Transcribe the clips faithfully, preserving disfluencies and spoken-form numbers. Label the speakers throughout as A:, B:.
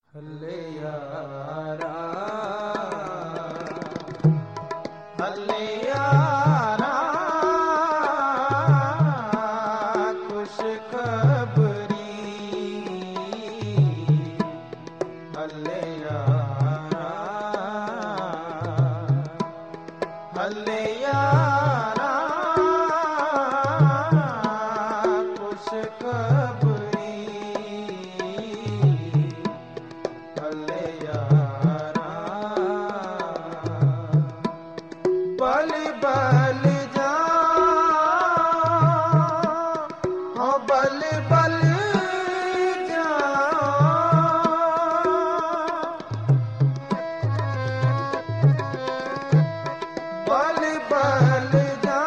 A: हल्ले यारा हल्ले यारा खुश खबरी हल्ले यारा हल्ले यारा खुश खबरी हल्ले यारा बल बल जा हो बल बल जा बल बल जा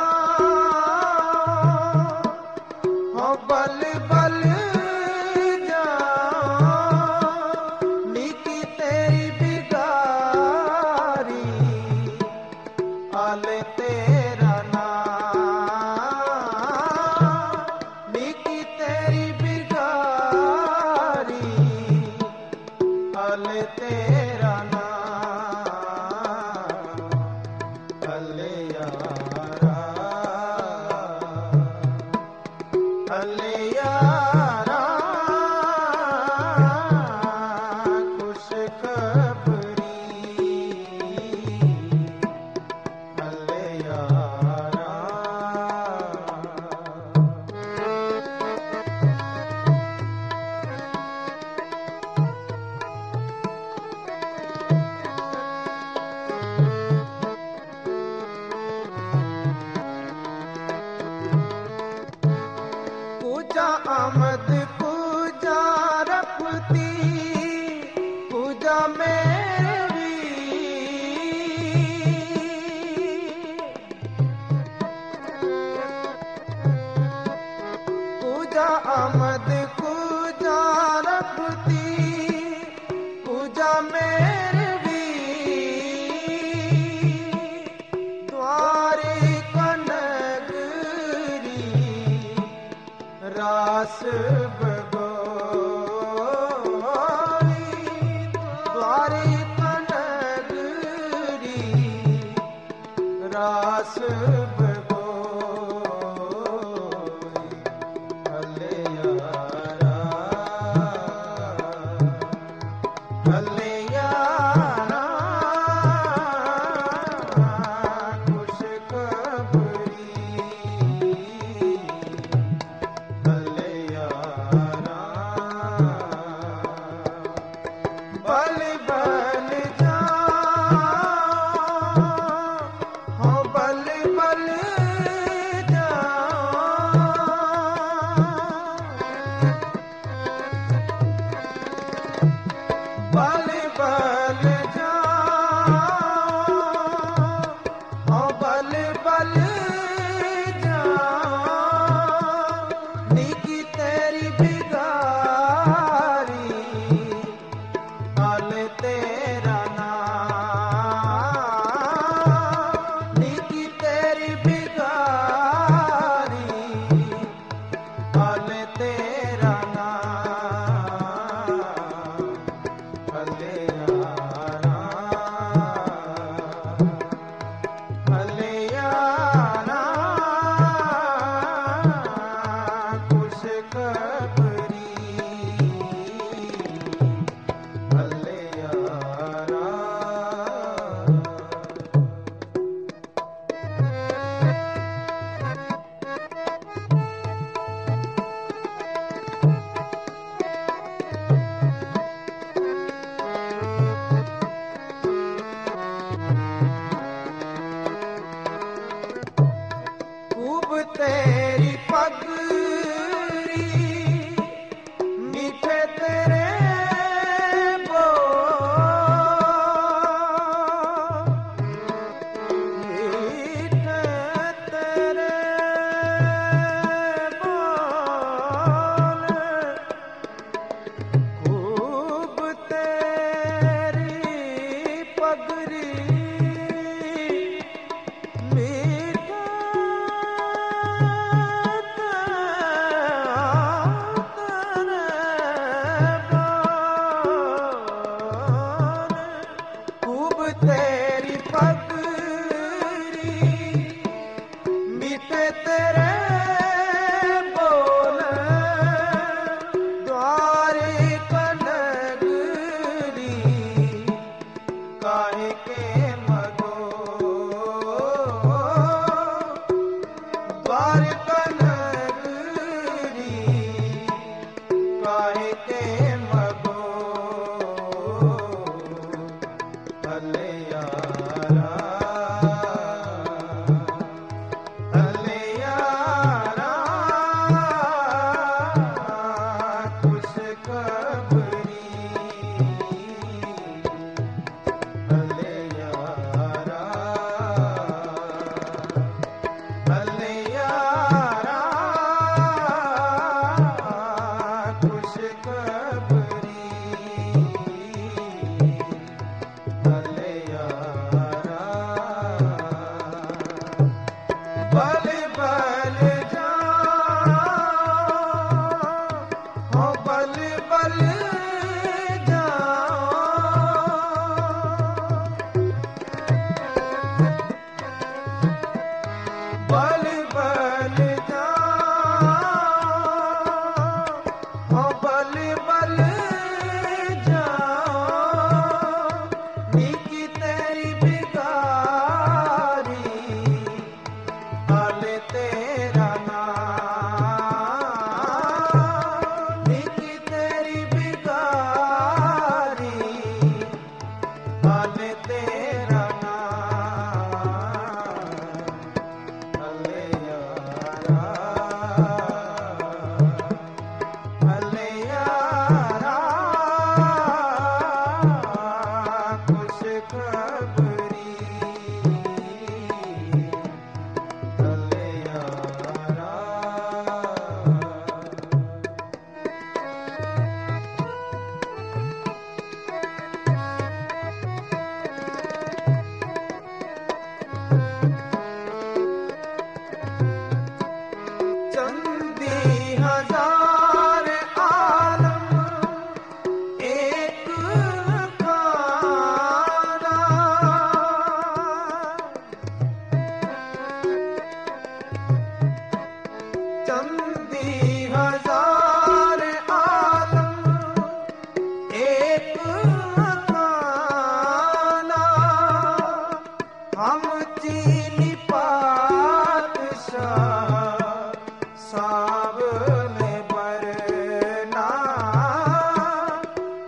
A: हो बल बल जा निकी तेरी बिगारी आले तेरा नाम निकी तेरी बिगारी आले तेरा नाम हल्ले यारा हल्ले यारा खुश खबरी हल्ले यारा पूजा आमद पूजा रखती पूजा मेरी पूजा आमद पूजा रखती पूजा मेरी द्वारे कनगरी रास बगोरी द्वारे कनगरी रास बगोरी हल्ले यारा हल्ले यारा खुश खबरी हल्ले यारा बल बल जा हो बल बल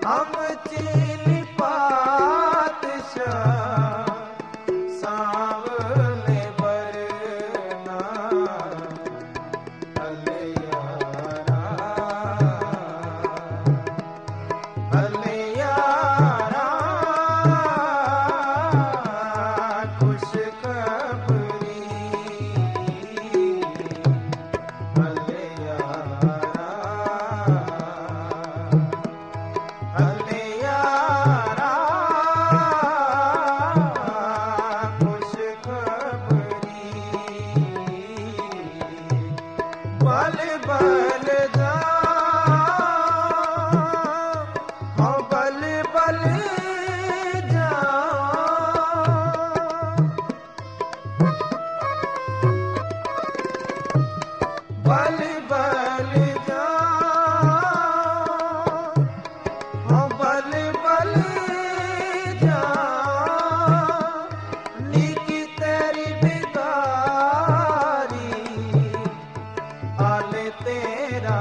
A: हम चीनी पातशाह सांवले बरना भले यारा भले यारा खुशखबरी भले यारा भले यारा खुशखबरी बल बल जा हो बल बल जा बल बल जा हो बल बल जा नीकी तेरी बिगारी आले तेरा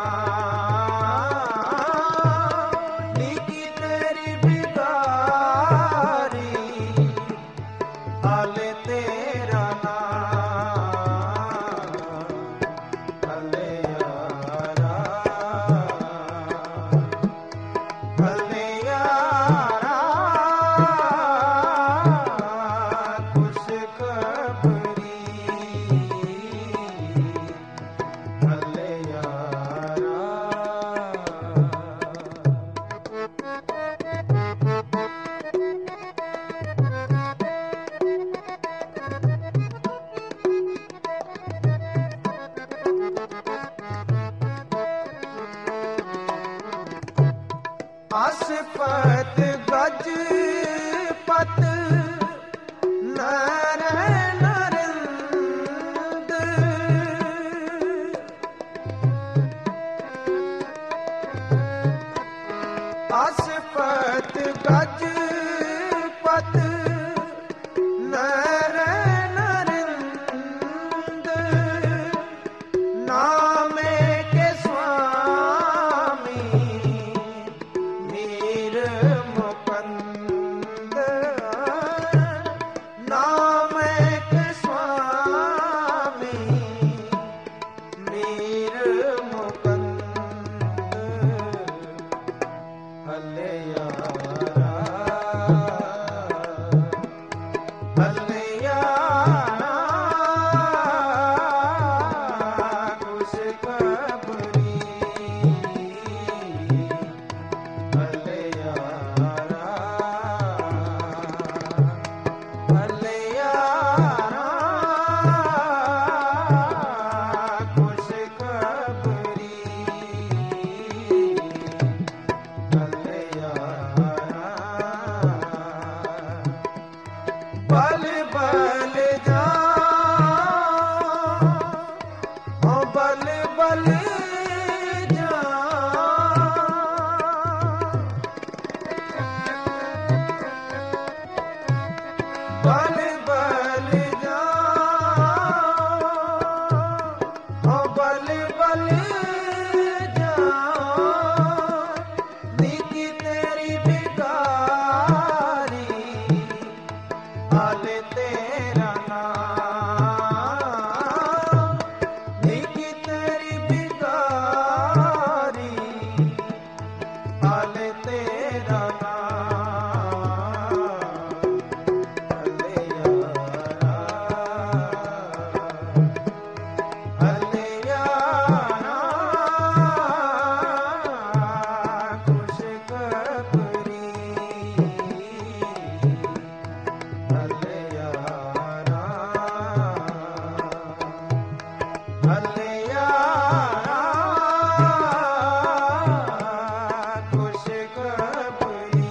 A: नाम नीकी तेरी बिगारी आले तेरा नाम भले यारा भले यारा खुशखबरी भले यारा आसपत गज पत नर नरिंद आसपत गज पत नर नरिंद नामे के स्वामी मीर मुकंद नाम के स्वामी मीर मुकंद भले यारा भले यारा खुशखबरी भले यारा भले यारा खुशखबरी भले यारा बल बल जा हो बल बल जा बल बल जा हो बल बल जा नीकी तेरी बिगारी आले तेरा नाम नीकी तेरी बिगारी आले तेरा नाम भले यारा भले यारा खुशखबरी भले यारा भले यारा खुशखबरी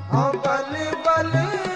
A: हाँ बल बल